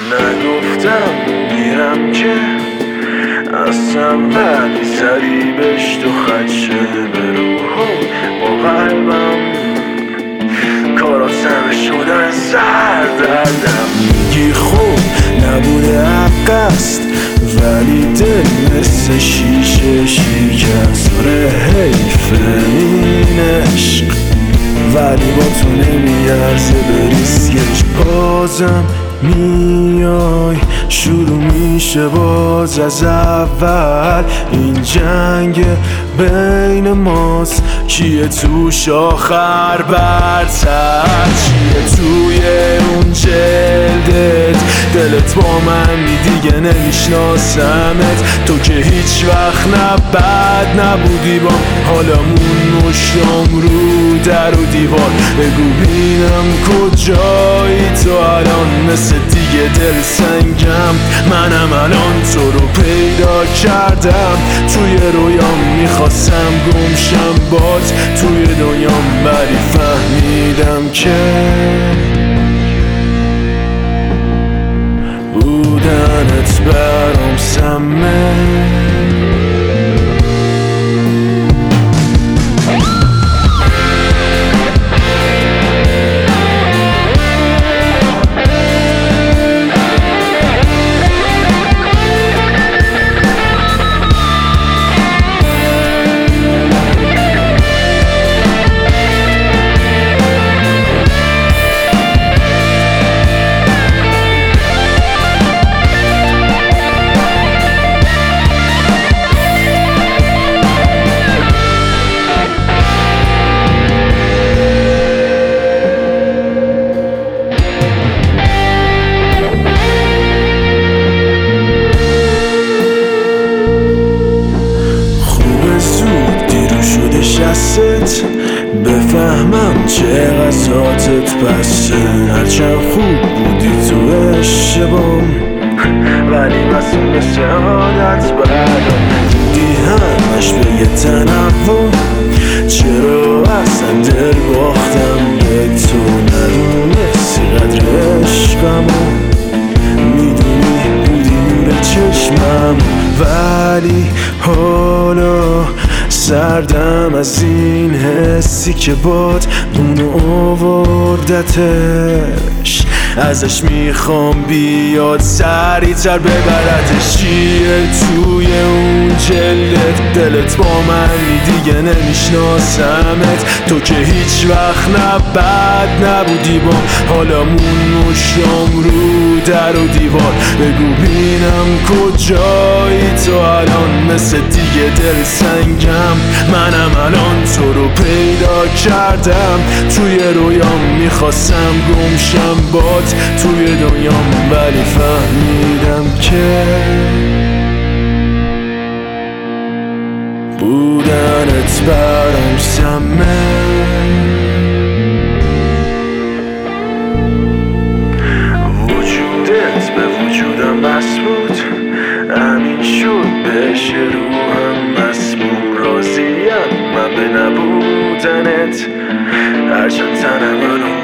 نگفتم میرم که اصلا ولی زدی بهش تو خدشه به روحم با قلبم کارات همه شدن سر دردم. میگی خوب نبوده حق است ولی دل مثل شیشه شکست. آره حیفه این عشق ولی با تو نمیارزه به ریسکش. بازم میای شروع میشه باز از اول. این جنگ بین ماست کیه توش آخر برتر. چیه توی اون جلدت دلت با منی دیگه نمیشناسمت. تو که هیچ وقت بد نبودی با حالمون مشتم رو در و دیوار. بگو بینم کجایی تو الان مثل دیگه دل سنگم. منم الان تو رو پیدا کردم توی رویام میخواستم گمشم بات توی دنیام ولی فهمیدم که بودنت برام سمه. بفهمم چه غذاتت بسته. هرچند خوب بودی تو اشتبام ولی مسئول مثل عادت بردم. دیدی همش به یه تنوع چرا اصلا دل باختم به تو. ندونستی قدر عشقمو میدونی بودی نور چشمم ولی حالا سردم از این حسی که باد اونو آوردتش. ازش میخوام بیاد سریعتر ببردش. چیه توی اون جلدت دلت با منی دیگه نمیشناسمت. تو که هیچ وقت بد نبودی با حالمون مشتم رو در و دیوار. بگو بینم کجایی تو الان مثل دیگه دل سنگم. منم الان تو رو پیدا کردم توی رویام میخواستم گمشم بات توی دنیام ولی فهمیدم که بودنت برام سمه. وجودت به وجودم بس بود همین شد بهش روحم مسموم. راضیم من به نبودنت هرچند تنم